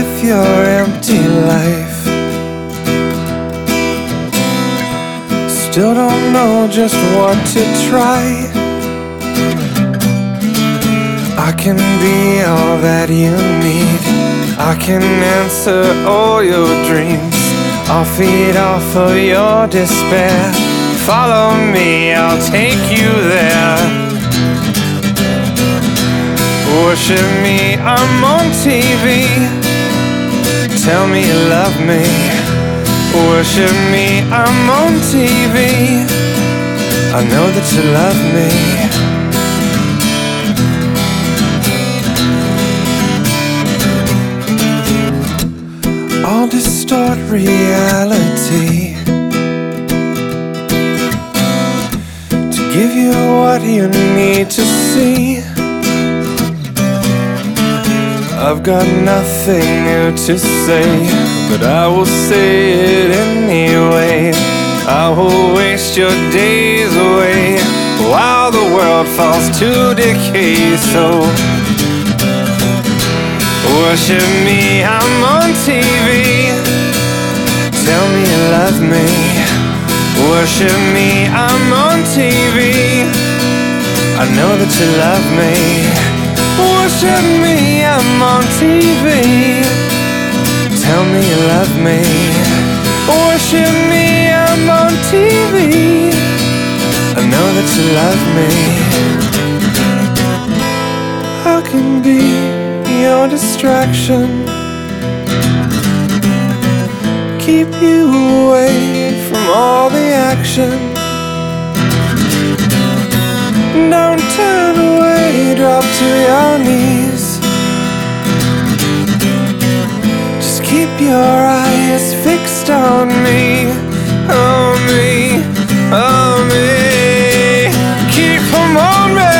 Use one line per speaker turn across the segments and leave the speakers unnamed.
with your empty life. Still don't know just what to try. I can be all that you need. I can answer all your dreams. I'll feed off of your despair. Follow me, I'll take you there. Worship me, I'm on TV. Tell me you love me. Worship me, I'm on TV. I know that you love me. I'll distort reality to give you what you need to see. I've got nothing new to say, but I will say it anyway. I will waste your days away while the world falls to decay. So worship me, I'm on TV. Tell me you love me. Worship me, I'm on TV. I know that you love me. Worship me, I'm on TV. Tell me you love me. Worship me, I'm on TV. I know that you love me. I can be your distraction, keep you away from all the action. Don't turn away, drop to your knees. Just keep your eyes fixed on me, on me, on me. Keep them on me.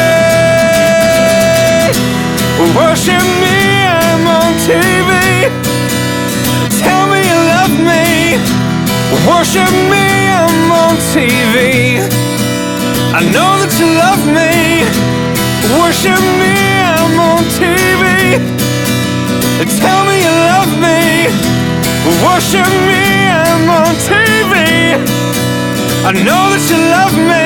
Worship me, I'm on TV. Tell me you love me. Worship me, I'm on TV. I know that you love me. Worship me, I'm on TV. Tell me you love me. Worship me, I'm on TV. I know that you love me.